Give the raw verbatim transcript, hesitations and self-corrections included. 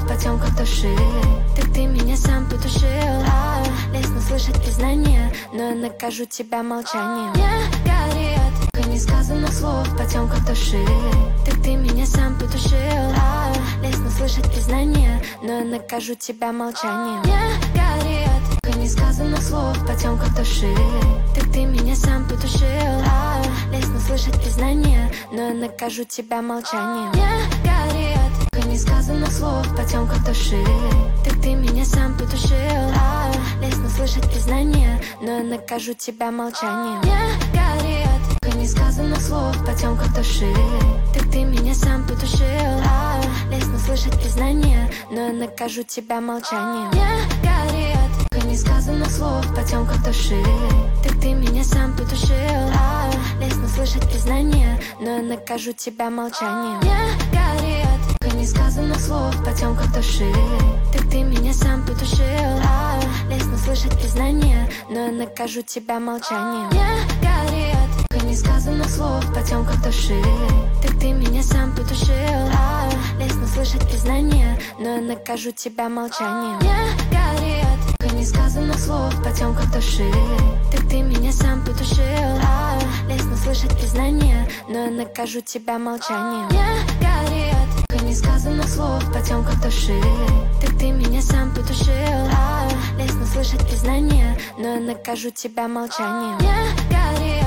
в потемках души. Так ты меня сам потушил. а, Лестно слышать признание, но я накажу тебя молчанием. Не горит несказанных слов в потемках души. Так ты меня сам потушил. а, Лестно слышать признание, но я накажу тебя молчанием. Не горит несказанных слов в потемках души. Так ты меня сам потушил. а, Лестно слышать признание, но я накажу тебя молчанием. Не горит несказанных слов в потемках души. Так ты меня сам потушил. а, Лестно слышать признание, но я накажу тебя молчанием. Не горит несказанных слов в потемках души. Так ты меня сам потушил. а, Лестно слышать признание, но я накажу тебя молчанием. Не горит несказанных слов в потемках души. Так ты меня сам потушил. а, Лестно слышать признание, но я накажу тебя молчанием. Не горит несказанных слов в потемках души. Так ты меня сам потушил. а, Лестно слышать признание, но я накажу тебя молчанием. Не горит несказанных слов в потемках души. Так ты меня сам потушил. а, Лестно слышать признание, но я накажу тебя молчанием. Не горит несказанных слов в потемках души. Так ты меня сам потушил. а, Лестно слышать признание, но я накажу тебя молчанием. Не горит несказанных слов в потемках души. Так ты меня сам потушил. а, Лестно слышать признание, но я накажу тебя молчанием. Не горит